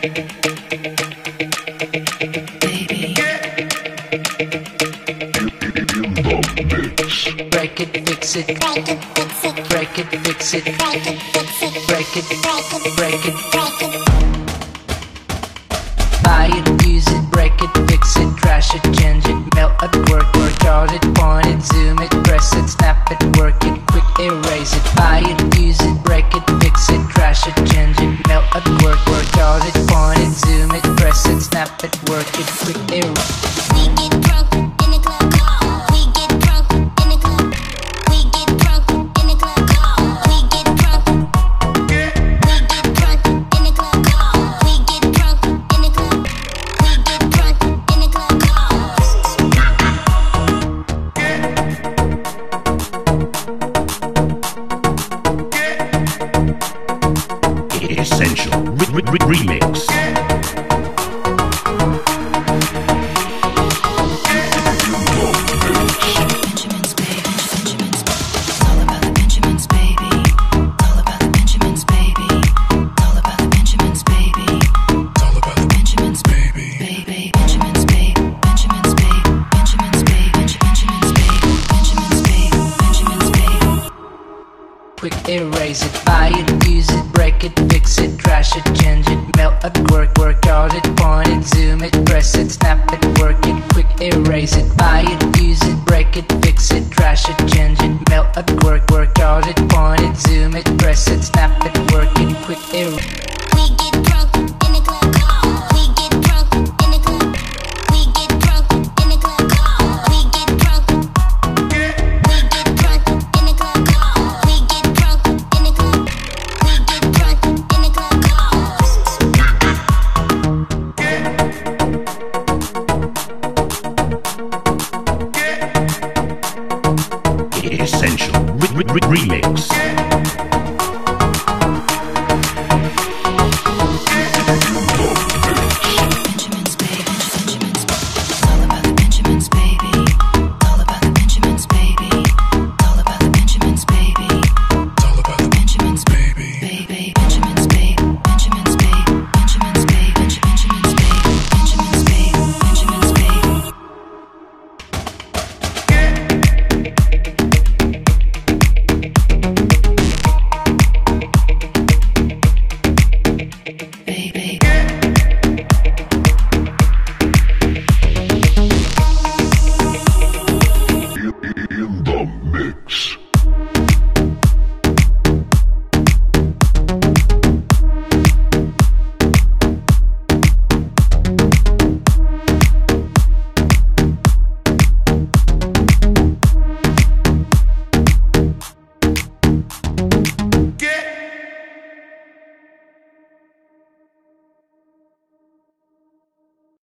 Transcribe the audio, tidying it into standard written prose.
Break it, fix it, break it, fix it, break it, fix it, break it, fix it, break it, break it, break it. Buy it, use it, break it, fix it, trash it, change it, melt at work, chart it, point it, zoom it, press it, snap it, work it, quick erase it. Buy it, use it, break it, fix it, trash it, change it, melt at work, chart it, point it, zoom it, press it, snap it, work it, quick erase. We get drunk in the club. We get drunk in the club. We get drunk in the club. We get drunk. We get drunk in the club. We get drunk in the club. We get drunk in the club. Essential Remix.